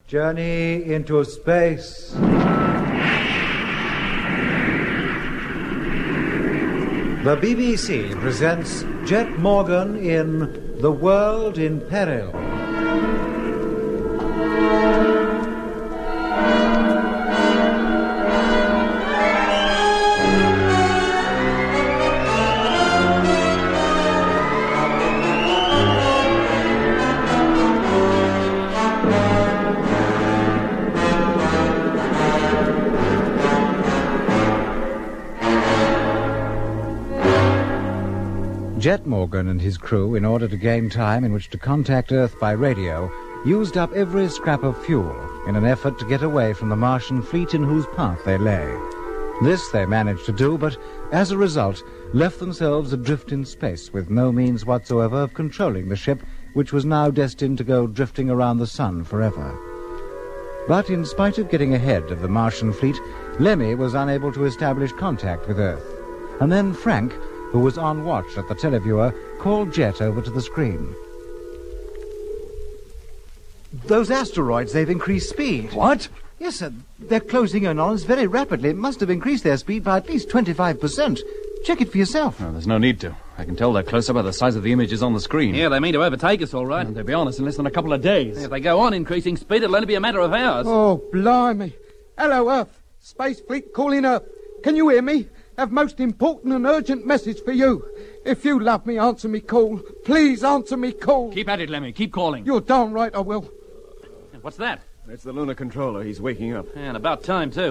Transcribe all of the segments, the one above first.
Journey into space. The BBC presents Jet Morgan in The World in Peril. Jet Morgan and his crew, in order to gain time in which to contact Earth by radio, used up every scrap of fuel in an effort to get away from the Martian fleet in whose path they lay. This they managed to do, but as a result left themselves adrift in space with no means whatsoever of controlling the ship, which was now destined to go drifting around the sun forever. But in spite of getting ahead of the Martian fleet, Lemmy was unable to establish contact with Earth. And then Frank, who was on watch at the televiewer, called Jet over to the screen. Those asteroids, they've increased speed. What? Yes, sir. They're closing in on us very rapidly. It must have increased their speed by at least 25%. Check it for yourself. No, there's no need to. I can tell they're closer by the size of the images on the screen. Yeah, they mean to overtake us, all right. And they'll be on us in less than a couple of days. If they go on increasing speed, it'll only be a matter of hours. Oh, blimey. Hello, Earth. Space Fleet calling Earth. Can you hear me? Have most important and urgent message for you. If you love me, answer me call. Please answer me call. Keep at it, Lemmy. Keep calling. You're darn right I will. What's that? It's the lunar controller. He's waking up. And about time, too.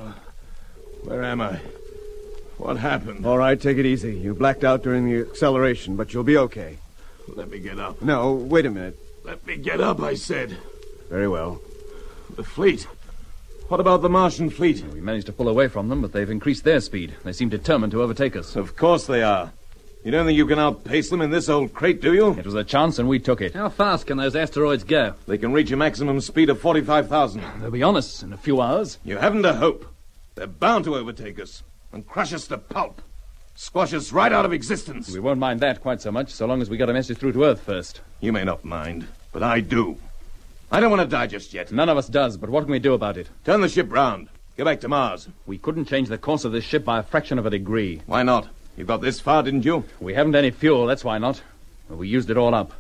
Where am I? What happened? All right, take it easy. You blacked out during the acceleration, but you'll be okay. Let me get up. No, wait a minute. Let me get up, I said. Very well. The fleet. What about the Martian fleet? We managed to pull away from them, but they've increased their speed. They seem determined to overtake us. Of course they are. You don't think you can outpace them in this old crate, do you? It was a chance, and we took it. How fast can those asteroids go? They can reach a maximum speed of 45,000. They'll be on us in a few hours. You haven't a hope. They're bound to overtake us and crush us to pulp. Squash us right out of existence. We won't mind that quite so much, so long as we get a message through to Earth first. You may not mind, but I do. I don't want to die just yet. None of us does, but what can we do about it? Turn the ship round. Go back to Mars. We couldn't change the course of this ship by a fraction of a degree. Why not? You got this far, didn't you? We haven't any fuel, that's why not. But we used it all up.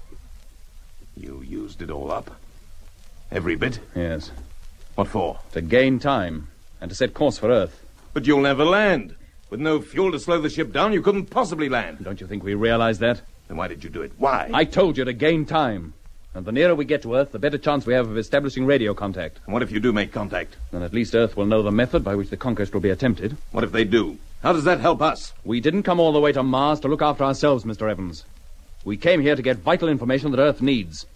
You used it all up? Every bit? Yes. What for? To gain time, and to set course for Earth. But you'll never land. With no fuel to slow the ship down, you couldn't possibly land. Don't you think we realize that? Then why did you do it? Why? I told you to gain time. And the nearer we get to Earth, the better chance we have of establishing radio contact. And what if you do make contact? Then at least Earth will know the method by which the conquest will be attempted. What if they do? How does that help us? We didn't come all the way to Mars to look after ourselves, Mr. Evans. We came here to get vital information that Earth needs.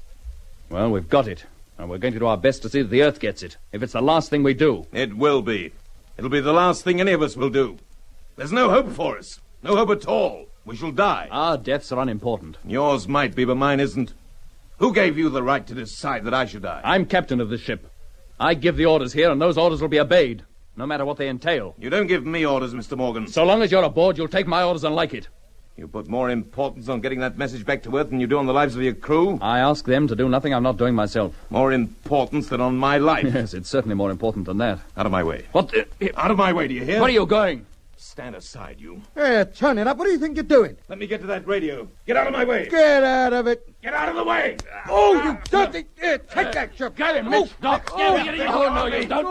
Well, we've got it. And we're going to do our best to see that the Earth gets it, if it's the last thing we do. It will be. It'll be the last thing any of us will do. There's no hope for us. No hope at all. We shall die. Our deaths are unimportant. Yours might be, but mine isn't. Who gave you the right to decide that I should die? I'm captain of this ship. I give the orders here, and those orders will be obeyed, no matter what they entail. You don't give me orders, Mr. Morgan. So long as you're aboard, you'll take my orders and like it. You put more importance on getting that message back to Earth than you do on the lives of your crew? I ask them to do nothing I'm not doing myself. More importance than on my life? Yes, it's certainly more important than that. Out of my way. What? Out of my way, do you hear? Where are you going? Stand aside, you. Hey, turn it up. What do you think you're doing? Let me get to that radio. Get out of my way. Get out of it. Get out of the way. Oh, you dirty... take that, Shep. Get him, Mitch. Doc. Oh, no, you don't.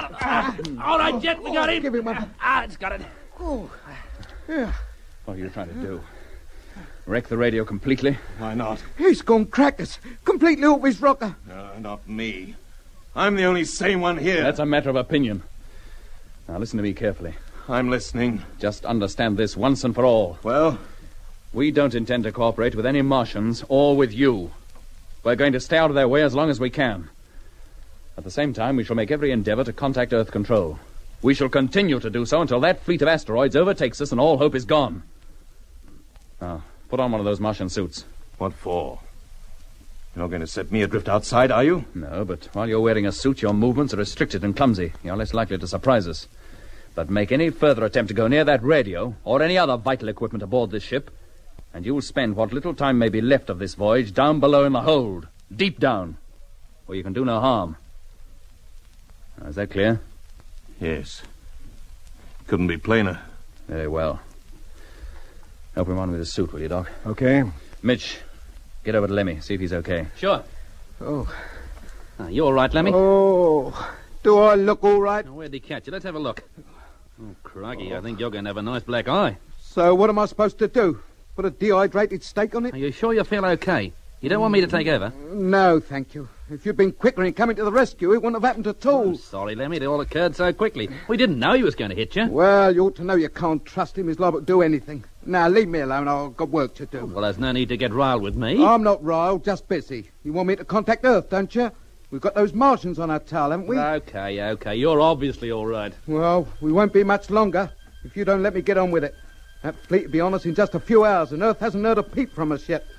All right, Jet, we got him. Give him one. It's got it. Oh, yeah. What are you trying to do? Wreck the radio completely? Why not? He's gone crack us. Completely off his rocker. Not me. I'm the only sane one here. That's a matter of opinion. Now, listen to me carefully. I'm listening. Just understand this once and for all. Well? We don't intend to cooperate with any Martians or with you. We're going to stay out of their way as long as we can. At the same time, we shall make every endeavor to contact Earth Control. We shall continue to do so until that fleet of asteroids overtakes us and all hope is gone. Now, put on one of those Martian suits. What for? You're not going to set me adrift outside, are you? No, but while you're wearing a suit, your movements are restricted and clumsy. You're less likely to surprise us. But make any further attempt to go near that radio or any other vital equipment aboard this ship, and you'll spend what little time may be left of this voyage down below in the hold, deep down. where you can do no harm. Now, is that clear? Yes. Couldn't be plainer. Very well. Help him on with his suit, will you, Doc? Okay. Mitch, get over to Lemmy, see if he's okay. Sure. Oh. You all right, Lemmy? Oh. Do I look all right? Now, where'd he catch you? Let's have a look. Oh, crikey, I think you're going to have a nice black eye. So what am I supposed to do? Put a dehydrated steak on it? Are you sure you feel okay? You don't want me to take over? No, thank you. If you'd been quicker in coming to the rescue, it wouldn't have happened at all. I'm sorry, Lemmy. It all occurred so quickly. We didn't know he was going to hit you. Well, you ought to know you can't trust him. He's liable to do anything. Now, leave me alone. I've got work to do. Well, there's no need to get riled with me. I'm not riled, just busy. You want me to contact Earth, don't you? We've got those Martians on our tail, haven't we? Okay. You're obviously all right. Well, we won't be much longer if you don't let me get on with it. That fleet will be on us in just a few hours, and Earth hasn't heard a peep from us yet.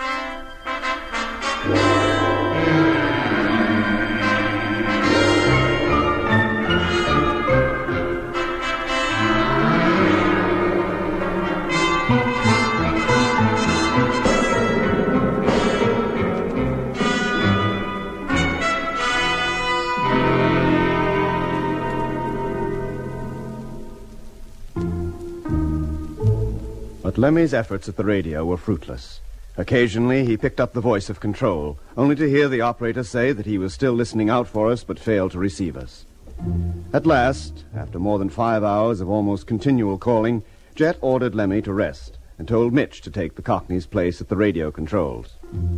But Lemmy's efforts at the radio were fruitless. Occasionally, he picked up the voice of control, only to hear the operator say that he was still listening out for us but failed to receive us. At last, after more than 5 hours of almost continual calling, Jet ordered Lemmy to rest and told Mitch to take the Cockney's place at the radio controls.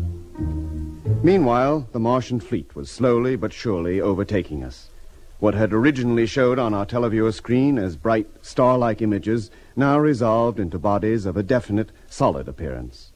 Meanwhile, the Martian fleet was slowly but surely overtaking us. What had originally showed on our televiewer screen as bright, star-like images now resolved into bodies of a definite, solid appearance.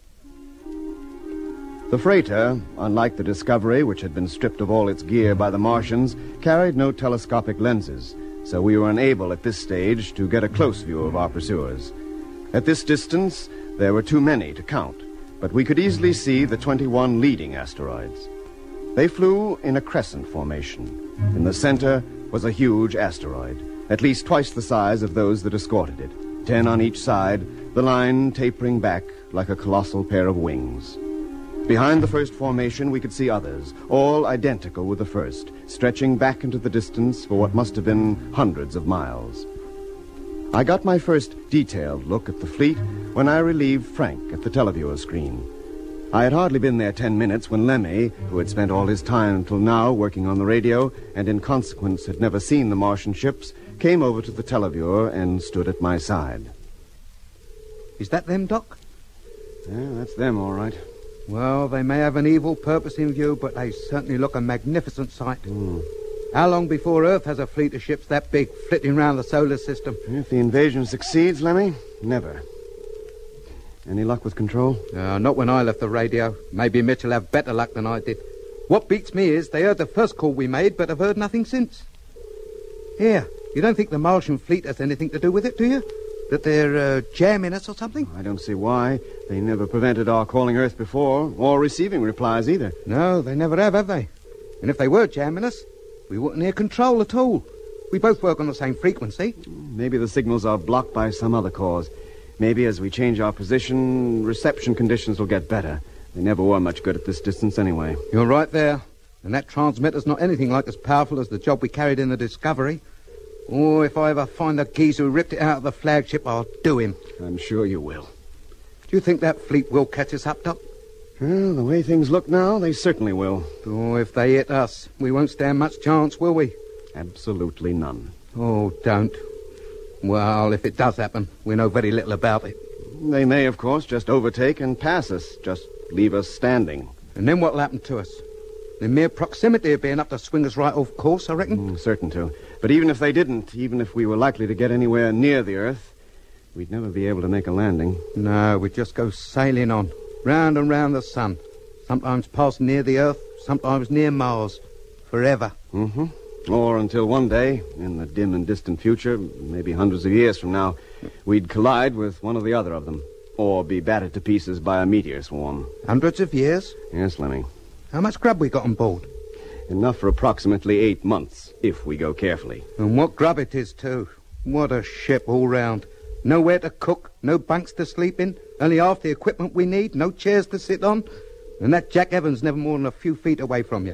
The freighter, unlike the Discovery, which had been stripped of all its gear by the Martians, carried no telescopic lenses, so we were unable at this stage to get a close view of our pursuers. At this distance, there were too many to count, but we could easily see the 21 leading asteroids. They flew in a crescent formation. In the center was a huge asteroid, at least twice the size of those that escorted it, 10 on each side, the line tapering back like a colossal pair of wings. Behind the first formation, we could see others, all identical with the first, stretching back into the distance for what must have been hundreds of miles. I got my first detailed look at the fleet when I relieved Frank at the televiewer screen. I had hardly been there 10 minutes when Lemmy, who had spent all his time until now working on the radio and in consequence had never seen the Martian ships, came over to the televiewer and stood at my side. Is that them, Doc? Yeah, that's them, all right. Well, they may have an evil purpose in view, but they certainly look a magnificent sight. How long before Earth has a fleet of ships that big flitting round the solar system? If the invasion succeeds, Lemmy, never. Any luck with control? Not when I left the radio. Maybe Mitch will have better luck than I did. What beats me is they heard the first call we made, but have heard nothing since. Here, you don't think the Martian fleet has anything to do with it, do you? That they're jamming us or something? I don't see why. They never prevented our calling Earth before, or receiving replies either. No, they never have they? And if they were jamming us, we wouldn't hear control at all. We both work on the same frequency. Maybe the signals are blocked by some other cause. Maybe as we change our position, reception conditions will get better. They never were much good at this distance anyway. You're right there. And that transmitter's not anything like as powerful as the job we carried in the Discovery. Oh, if I ever find the geezer who ripped it out of the flagship, I'll do him. I'm sure you will. Do you think that fleet will catch us up, Doc? Well, the way things look now, they certainly will. Oh, if they hit us, we won't stand much chance, will we? Absolutely none. Oh, don't. Well, if it does happen, we know very little about it. They may, of course, just overtake and pass us, just leave us standing. And then what'll happen to us? The mere proximity of being enough to swing us right off course, I reckon. Certain to. But even if they didn't, even if we were likely to get anywhere near the Earth, we'd never be able to make a landing. No, we'd just go sailing on, round and round the sun. Sometimes past near the Earth, sometimes near Mars. Forever. Or until one day, in the dim and distant future, maybe hundreds of years from now, we'd collide with one or the other of them. Or be battered to pieces by a meteor swarm. Hundreds of years? Yes, Lemmy. How much grub we got on board? Enough for approximately 8 months, if we go carefully. And what grub it is, too. What a ship all round. Nowhere to cook, no bunks to sleep in, only half the equipment we need, no chairs to sit on. And that Jack Evans never more than a few feet away from you.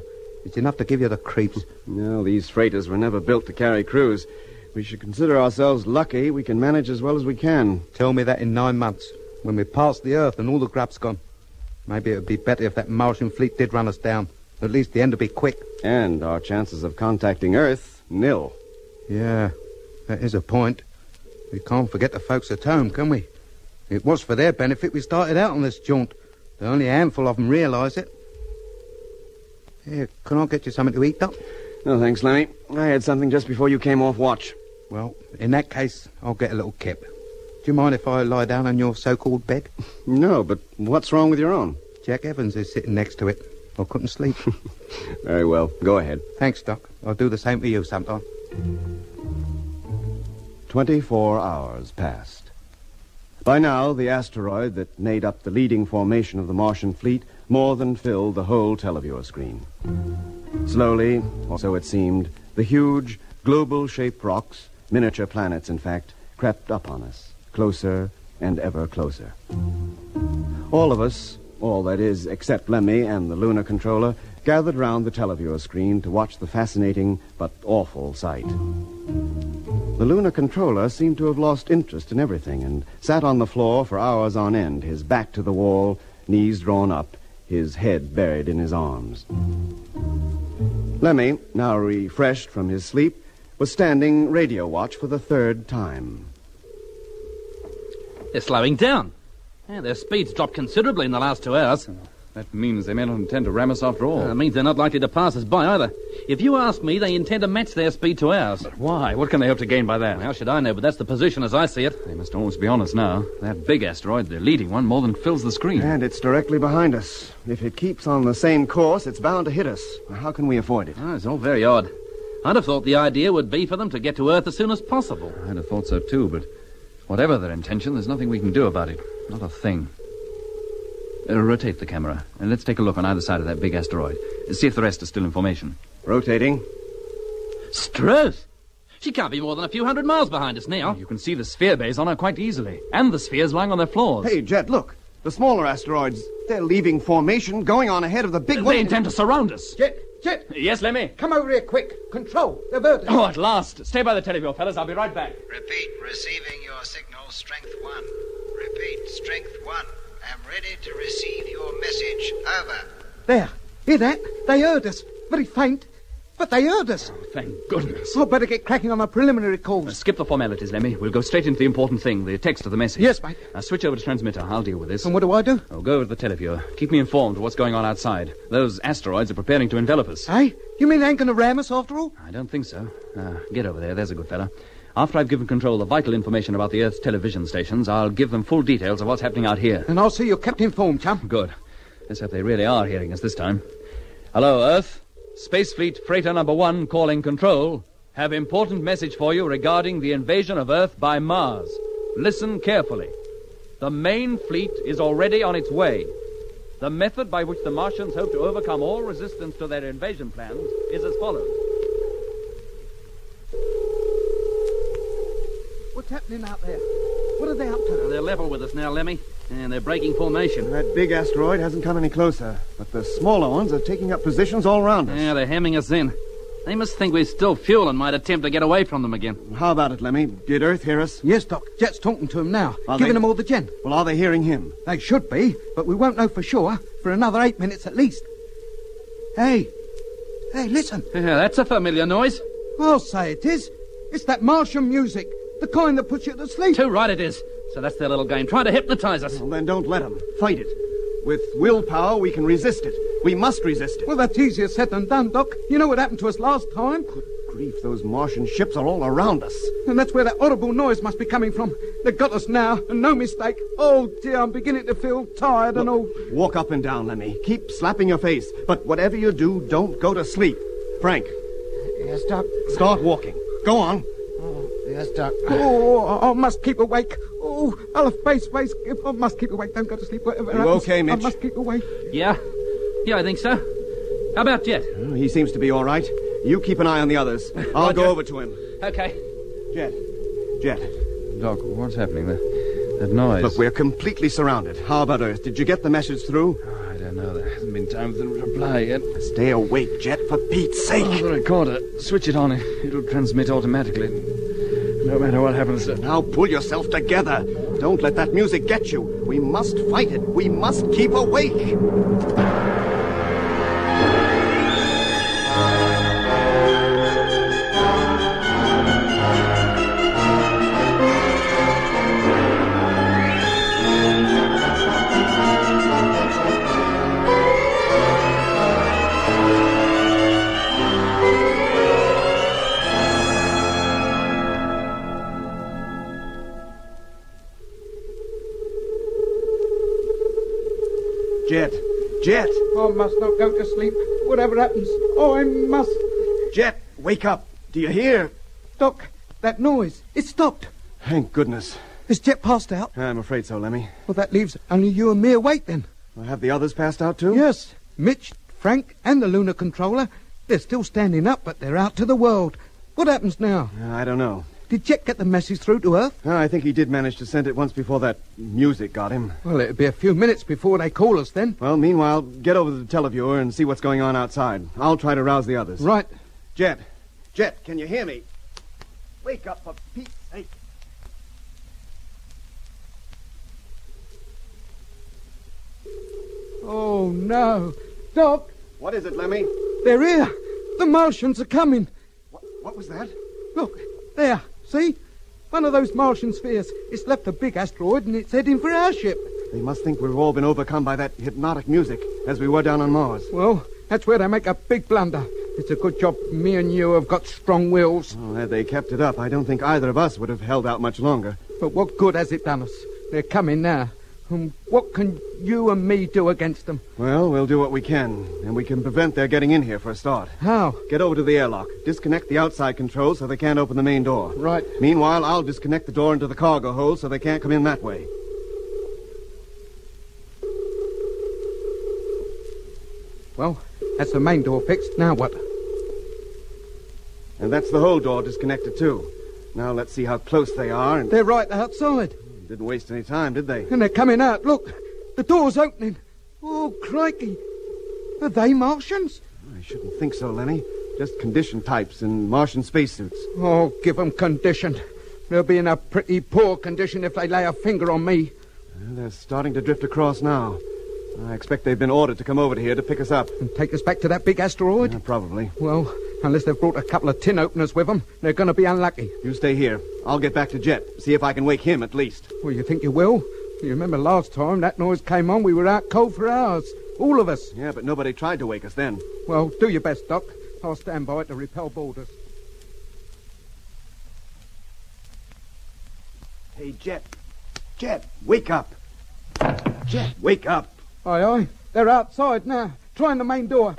It's enough to give you the creeps. No, these freighters were never built to carry crews. We should consider ourselves lucky we can manage as well as we can. Tell me that in 9 months, when we've passed the Earth and all the grub's gone. Maybe it would be better if that Martian fleet did run us down. At least the end would be quick. And our chances of contacting Earth, nil. Yeah, that is a point. We can't forget the folks at home, can we? It was for their benefit we started out on this jaunt. But only a handful of them realise it. Here, can I get you something to eat, Doc? No, thanks, Lemmy. I had something just before you came off watch. Well, in that case, I'll get a little kip. Do you mind if I lie down on your so-called bed? No, but what's wrong with your own? Jack Evans is sitting next to it. I couldn't sleep. Very well. Go ahead. Thanks, Doc. I'll do the same for you sometime. 24 hours passed. By now, the asteroid that made up the leading formation of the Martian fleet more than filled the whole televiewer screen. Slowly, or so it seemed, the huge, global-shaped rocks, miniature planets, in fact, crept up on us, closer and ever closer. All of us, all that is, except Lemmy and the lunar controller, gathered round the televiewer screen to watch the fascinating but awful sight. The lunar controller seemed to have lost interest in everything and sat on the floor for hours on end, his back to the wall, knees drawn up, his head buried in his arms. Lemmy, now refreshed from his sleep, was standing radio watch for the 3rd time. They're slowing down. Yeah, their speed's dropped considerably in the last 2 hours. That means they may not intend to ram us after all. That means they're not likely to pass us by either. If you ask me, they intend to match their speed to ours. But why? What can they hope to gain by that? How should I know? But that's the position as I see it. They must almost be on us now. That big asteroid, the leading one, more than fills the screen. And it's directly behind us. If it keeps on the same course, it's bound to hit us. How can we avoid it? Oh, it's all very odd. I'd have thought the idea would be for them to get to Earth as soon as possible. I'd have thought so too, but whatever their intention, there's nothing we can do about it. Not a thing. Rotate the camera, and let's take a look on either side of that big asteroid. See if the rest is still in formation. Rotating. Struth! She can't be more than a few hundred miles behind us now. You can see the sphere bays on her quite easily, and the spheres lying on their floors. Hey, Jet, look. The smaller asteroids, they're leaving formation, going on ahead of the big one. They intend to surround us. Jet! Yes, Lemmy? Come over here quick. Control. They've heard us. Oh, at last. Stay by the televiewer, fellas. I'll be right back. Repeat, receiving your signal, Strength 1. Repeat, Strength 1. Am ready to receive your message. Over. There. Hear that? They heard us. Very faint. But they heard us. Oh, thank goodness. I'd better get cracking on the preliminary calls. Skip the formalities, Lemmy. We'll go straight into the important thing, the text of the message. Yes, mate. Now, switch over to transmitter. I'll deal with this. And what do I do? Oh, go over to the televiewer. Keep me informed of what's going on outside. Those asteroids are preparing to envelop us. Hey? You mean they ain't going to ram us after all? I don't think so. Get over there. There's a good fella. After I've given Control the vital information about the Earth's television stations, I'll give them full details of what's happening out here. And I'll see you're kept informed, chum. Good. Let's hope they really are hearing us this time. Hello, Earth. Space Fleet Freighter Number 1 calling Control. Have important message for you regarding the invasion of Earth by Mars. Listen carefully. The main fleet is already on its way. The method by which the Martians hope to overcome all resistance to their invasion plans is as follows. What's happening out there? What are they up to? They're level with us now, Lemmy. And they're breaking formation. That big asteroid hasn't come any closer, but the smaller ones are taking up positions all around us. Yeah, they're hemming us in. They must think we're still fuel and might attempt to get away from them again. How about it, Lemmy? Did Earth hear us? Yes, Doc. Jet's talking to him now. Are giving they? them all the gen. Well, are they hearing him? They should be, but we won't know for sure for another 8 minutes at least. Hey, listen. Yeah, that's a familiar noise. I'll say it is. It's that Martian music, the kind that puts you to sleep. Too right it is. So that's their little game, trying to hypnotize us. Well, then don't let them. Fight it. With willpower, we can resist it. We must resist it. Well, that's easier said than done, Doc. You know what happened to us last time? Good grief, those Martian ships are all around us. And that's where that audible noise must be coming from. They've got us now, and no mistake. Oh, dear, I'm beginning to feel tired and all. Walk up and down, Lemmy. Keep slapping your face. But whatever you do, don't go to sleep. Frank. Yes, Doc. Start walking. Go on. Yes, Doc. Oh, I must keep awake. Oh, I'll have face. I must keep awake. Don't go to sleep. Whatever You happens, okay, Mitch? I must keep awake. Yeah, I think so. How about Jet? Oh, he seems to be all right. You keep an eye on the others. I'll go over to him. Okay. Jet. Doc, what's happening there? That noise. Look, we're completely surrounded. How about Earth? Did you get the message through? Oh, I don't know. There hasn't been time for them to reply yet. Stay awake, Jet. For Pete's sake. Oh, the recorder. Switch it on. It'll transmit automatically. No matter what happens. Now pull yourself together. Don't let that music get you. We must fight it. We must keep awake. Jet! I must not go to sleep. Whatever happens, I must. Jet, wake up. Do you hear? Doc, that noise. It stopped. Thank goodness. Is Jet passed out? I'm afraid so, Lemmy. Well, that leaves only you and me awake then. Have the others passed out too? Yes. Mitch, Frank, and the lunar controller. They're still standing up, but they're out to the world. What happens now? I don't know. Did Jet get the message through to Earth? I think he did manage to send it once before that music got him. Well, it'll be a few minutes before they call us then. Well, meanwhile, get over to the televiewer and see what's going on outside. I'll try to rouse the others. Right. Jet, can you hear me? Wake up, for Pete's sake. Oh, no. Doc! What is it, Lemmy? They're here. The Martians are coming. What was that? Look, there. See? One of those Martian spheres. It's left a big asteroid and it's heading for our ship. They must think we've all been overcome by that hypnotic music, as we were down on Mars. Well, that's where they make a big blunder. It's a good job me and you have got strong wills. Oh, had they kept it up, I don't think either of us would have held out much longer. But what good has it done us? They're coming now. And what can you and me do against them? Well, we'll do what we can, and we can prevent their getting in here for a start. How? Get over to the airlock. Disconnect the outside controls so they can't open the main door. Right. Meanwhile, I'll disconnect the door into the cargo hold so they can't come in that way. Well, that's the main door fixed. Now what? And that's the hold door disconnected, too. Now let's see how close they are and... They're right outside. Didn't waste any time, did they? And they're coming out. Look, the door's opening. Oh, crikey. Are they Martians? I shouldn't think so, Lenny. Just condition types in Martian spacesuits. Oh, give them condition. They'll be in a pretty poor condition if they lay a finger on me. They're starting to drift across now. I expect they've been ordered to come over here to pick us up. And take us back to that big asteroid? Probably. Well, unless they've brought a couple of tin openers with them, they're going to be unlucky. You stay here. I'll get back to Jet. See if I can wake him at least. Well, you think you will? You remember last time that noise came on, we were out cold for hours. All of us. Yeah, but nobody tried to wake us then. Well, do your best, Doc. I'll stand by to repel boarders. Hey, Jet. Jet, wake up. Jet, wake up. Aye, aye. They're outside now, trying the main door.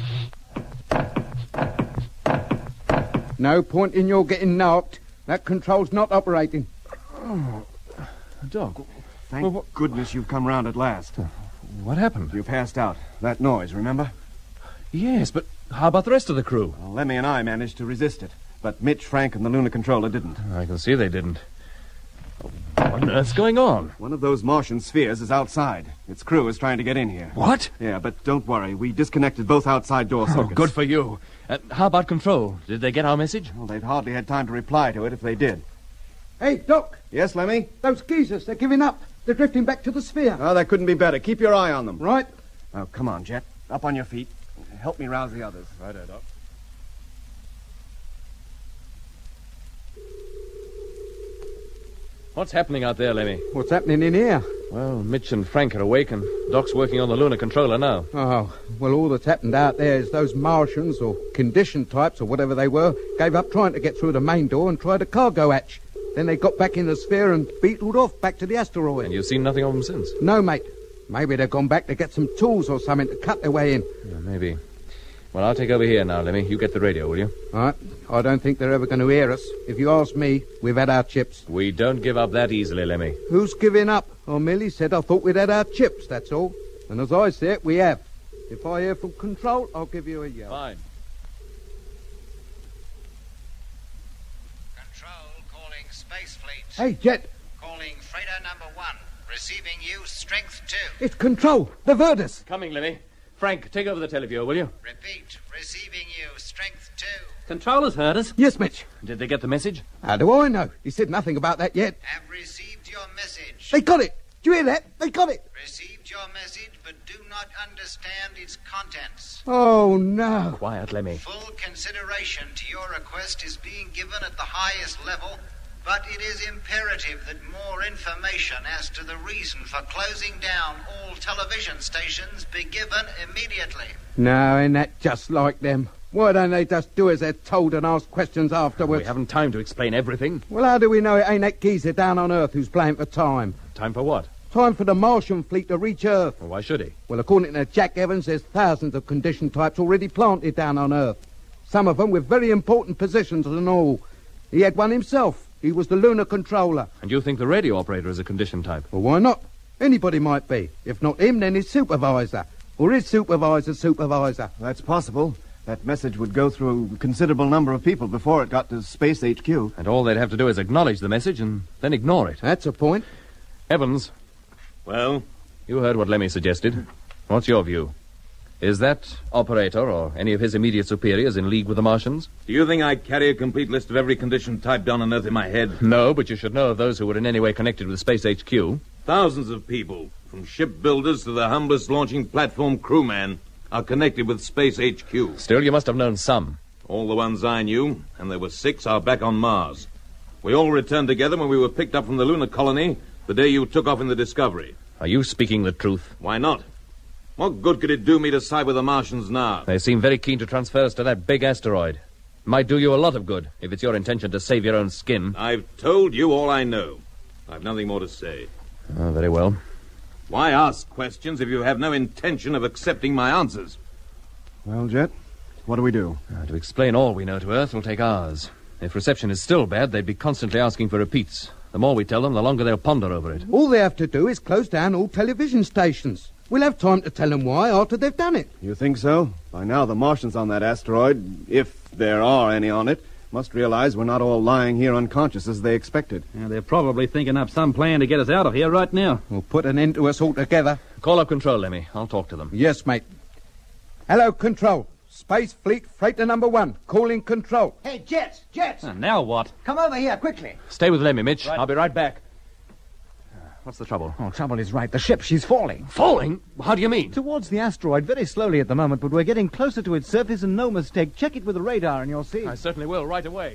No point in your getting knocked. That control's not operating. Oh, Doc. Thank goodness you've come round at last. What happened? You passed out. That noise, remember? Yes, but how about the rest of the crew? Well, Lemmy and I managed to resist it, but Mitch, Frank, and the lunar controller didn't. I can see they didn't. What on earth's going on? One of those Martian spheres is outside. Its crew is trying to get in here. What? Yeah, but don't worry. We disconnected both outside door circuits. Oh, good for you. How about control? Did they get our message? Well, they've hardly had time to reply to it if they did. Hey, Doc. Yes, Lemmy? Those geezers, they're giving up. They're drifting back to the sphere. Oh, that couldn't be better. Keep your eye on them. Right. Oh, come on, Jet. Up on your feet. Help me rouse the others. Righto, Doc. What's happening out there, Lemmy? What's happening in here? Well, Mitch and Frank are awake, and Doc's working on the lunar controller now. Oh, well, all that's happened out there is those Martians, or condition types, or whatever they were, gave up trying to get through the main door and tried a cargo hatch. Then they got back in the sphere and beetled off back to the asteroid. And you've seen nothing of them since? No, mate. Maybe they've gone back to get some tools or something to cut their way in. Yeah, maybe. Well, I'll take over here now, Lemmy. You get the radio, will you? All right. I don't think they're ever going to hear us. If you ask me, we've had our chips. We don't give up that easily, Lemmy. Who's giving up? I merely said I thought we'd had our chips, that's all. And as I say it, we have. If I hear from control, I'll give you a yell. Fine. Control calling Space Fleet. Hey, Jet. Calling freighter number 1. Receiving you, strength 2. It's control. They've heard us. Coming, Lemmy. Frank, take over the televiewer, will you? Repeat, receiving you, strength 2. Controllers heard us. Yes, Mitch. Did they get the message? How do I know? He said nothing about that yet. Have received your message. They got it. Do you hear that? They got it. Received your message, but do not understand its contents. Oh, no. Quiet, Lemmy. Full consideration to your request is being given at the highest level, but it is imperative that more information as to the reason for closing down all television stations be given immediately. No, ain't that just like them? Why don't they just do as they're told and ask questions afterwards? We haven't time to explain everything. Well, how do we know it ain't that geezer down on Earth who's playing for time? Time for what? Time for the Martian fleet to reach Earth. Well, why should he? Well, according to Jack Evans, there's thousands of condition types already planted down on Earth. Some of them with very important positions and all. He had one himself. He was the lunar controller. And you think the radio operator is a condition type? Well, why not? Anybody might be. If not him, then his supervisor. Or his supervisor's supervisor. That's possible. That message would go through a considerable number of people before it got to Space HQ. And all they'd have to do is acknowledge the message and then ignore it. That's a point. Evans, Well, you heard what Lemmy suggested. What's your view? Is that operator or any of his immediate superiors in league with the Martians? do you think I'd carry a complete list of every condition type down on Earth in my head? No, but you should know of those who were in any way connected with Space HQ. Thousands of people, from shipbuilders to the humblest launching platform crewman, are connected with Space HQ. Still, you must have known some. All the ones I knew, and there were 6, are back on Mars. We all returned together when we were picked up from the lunar colony the day you took off in the Discovery. Are you speaking the truth? Why not? What good could it do me to side with the Martians now? They seem very keen to transfer us to that big asteroid. Might do you a lot of good, if it's your intention to save your own skin. I've told you all I know. I've nothing more to say. Oh, very well. Why ask questions if you have no intention of accepting my answers? Well, Jet, what do we do? To explain all we know to Earth will take hours. If reception is still bad, they'd be constantly asking for repeats. The more we tell them, the longer they'll ponder over it. All they have to do is close down all television stations. We'll have time to tell them why after they've done it. You think so? By now, the Martians on that asteroid, if there are any on it, must realize we're not all lying here unconscious as they expected. Yeah, they're probably thinking up some plan to get us out of here right now. We'll put an end to us altogether. Call up Control, Lemmy. I'll talk to them. Yes, mate. Hello, Control. Space Fleet Freighter number 1. Calling Control. Hey, Jets! And now what? Come over here, quickly. Stay with Lemmy, Mitch. Right. I'll be right back. What's the trouble? Oh, trouble is right. The ship, she's falling. Falling? How do you mean? Towards the asteroid, very slowly at the moment, but we're getting closer to its surface and no mistake. Check it with the radar and you'll see. I certainly will, right away.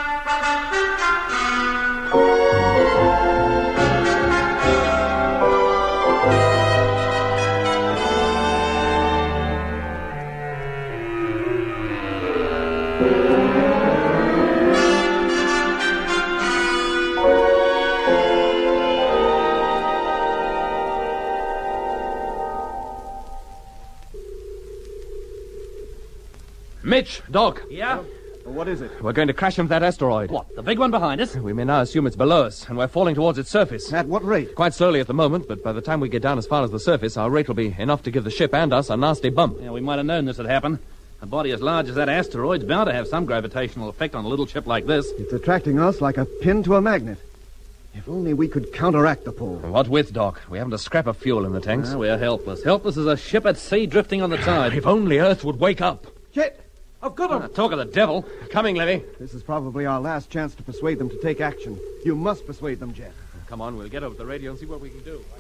Mitch, Doc, Yeah? What is it? we're going to crash into that asteroid. What, the big one behind us? We may now assume it's below us, and we're falling towards its surface. At what rate? Quite slowly at the moment, but by the time we get down as far as the surface, our rate will be enough to give the ship and us a nasty bump. Yeah, we might have known this would happen. A body as large as that asteroid's bound to have some gravitational effect on a little ship like this. It's attracting us like a pin to a magnet. If only we could counteract the pull. What with, Doc? We haven't a scrap of fuel in the tanks. Ah, we're helpless. Helpless as a ship at sea drifting on the tide. If only Earth would wake up. Jet, I've got him. Talk of the devil. Coming, Lemmy. This is probably our last chance to persuade them to take action. You must persuade them, Jet. Come on, we'll get over the radio and see what we can do.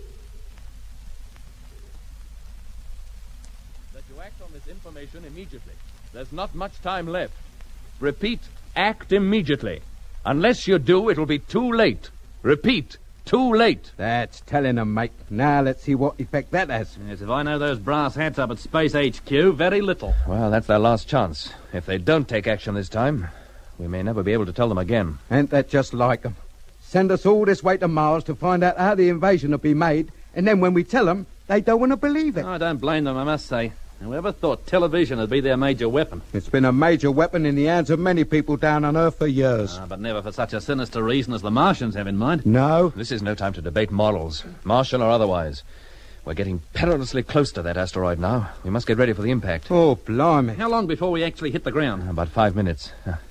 That you act on this information immediately. There's not much time left. Repeat, act immediately. Unless you do, it'll be too late. Repeat, too late. That's telling them, mate. Now let's see what effect that has. Yes, if I know those brass hats up at Space HQ, very little. Well, that's their last chance. If they don't take action this time, we may never be able to tell them again. Ain't that just like them? Send us all this way to Mars to find out how the invasion will be made, and then when we tell them, they don't want to believe it. I don't blame them, I must say. Whoever thought television would be their major weapon? It's been a major weapon in the hands of many people down on Earth for years. But never for such a sinister reason as the Martians have in mind. No. This is no time to debate morals, Martian or otherwise. We're getting perilously close to that asteroid now. We must get ready for the impact. Oh, blimey. How long before we actually hit the ground? About 5 minutes.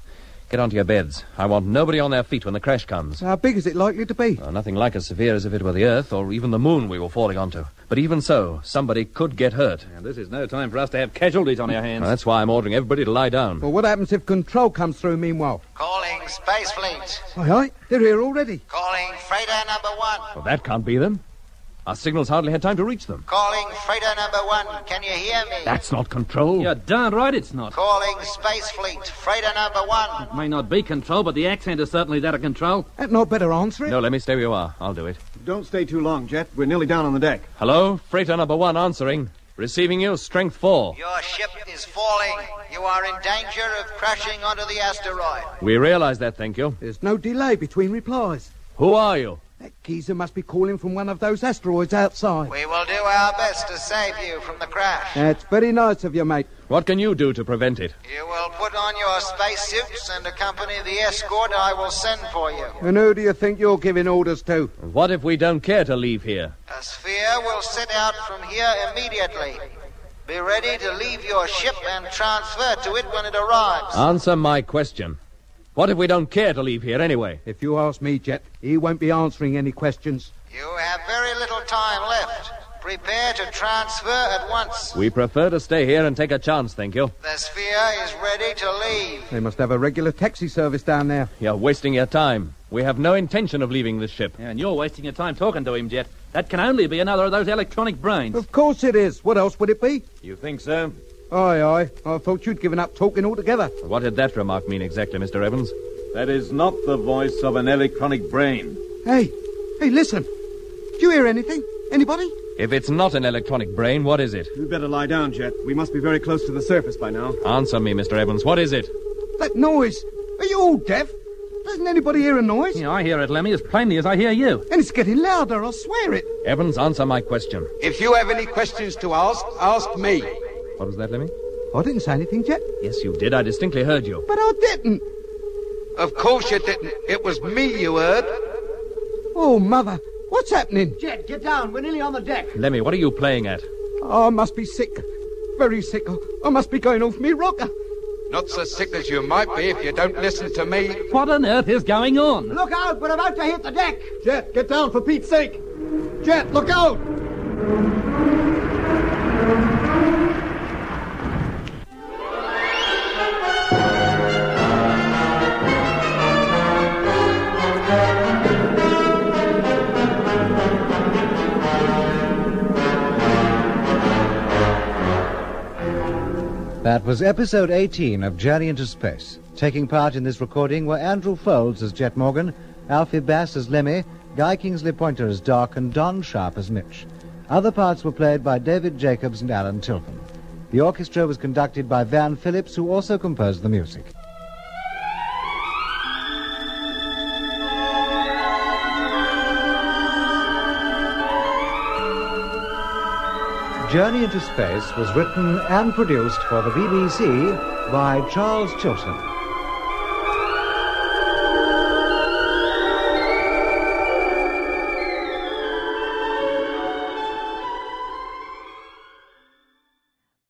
Get onto your beds. I want nobody on their feet when the crash comes. How big is it likely to be? Nothing like as severe as if it were the Earth or even the Moon we were falling onto. But even so, somebody could get hurt. And this is no time for us to have casualties on our hands. That's why I'm ordering everybody to lie down. Well, what happens if control comes through meanwhile? Calling Space Fleet. Aye, aye, they're here already. Calling Freighter number 1. Well, that can't be them. Our signals hardly had time to reach them. Calling Freighter number 1. Can you hear me? That's not control. You're darn right it's not. Calling Space Fleet. Freighter number 1. It may not be control, but the accent is certainly that of control. That not better answer it? No, let me stay where you are. I'll do it. Don't stay too long, Jet. We're nearly down on the deck. Hello? Freighter number 1 answering. Receiving you, strength 4. Your ship is falling. You are in danger of crashing onto the asteroid. We realize that, thank you. There's no delay between replies. Who are you? That geezer must be calling from one of those asteroids outside. We will do our best to save you from the crash. That's very nice of you, mate. What can you do to prevent it? You will put on your spacesuits and accompany the escort I will send for you. And who do you think you're giving orders to? What if we don't care to leave here? A sphere will set out from here immediately. Be ready to leave your ship and transfer to it when it arrives. Answer my question. What if we don't care to leave here anyway? If you ask me, Jet, he won't be answering any questions. You have very little time left. Prepare to transfer at once. We prefer to stay here and take a chance, thank you. The sphere is ready to leave. They must have a regular taxi service down there. You're wasting your time. We have no intention of leaving this ship. Yeah, and you're wasting your time talking to him, Jet. That can only be another of those electronic brains. Of course it is. What else would it be? You think so? Aye, aye. I thought you'd given up talking altogether. What did that remark mean exactly, Mr. Evans? That is not the voice of an electronic brain. Hey, listen. Do you hear anything? Anybody? If it's not an electronic brain, what is it? We'd better lie down, Jet. We must be very close to the surface by now. Answer me, Mr. Evans. What is it? That noise. Are you all deaf? Doesn't anybody hear a noise? Yeah, I hear it, Lemmy, as plainly as I hear you. And it's getting louder, I swear it. Evans, answer my question. If you have any questions to ask me. What was that, Lemmy? I didn't say anything, Jet. Yes, you did. I distinctly heard you. But I didn't. Of course you didn't. It was me you heard. Oh, Mother. What's happening? Jet, get down. We're nearly on the deck. Lemmy, what are you playing at? Oh, I must be sick. Very sick. I must be going off me rocker. Not so sick as you might be if you don't listen to me. What on earth is going on? Look out. We're about to hit the deck. Jet, get down for Pete's sake. Jet, look out. That was episode 18 of Journey into Space. Taking part in this recording were Andrew Folds as Jet Morgan, Alfie Bass as Lemmy, Guy Kingsley Pointer as Doc, and Don Sharp as Mitch. Other parts were played by David Jacobs and Alan Tilton. The orchestra was conducted by Van Phillips, who also composed the music. Journey into Space was written and produced for the BBC by Charles Chilton.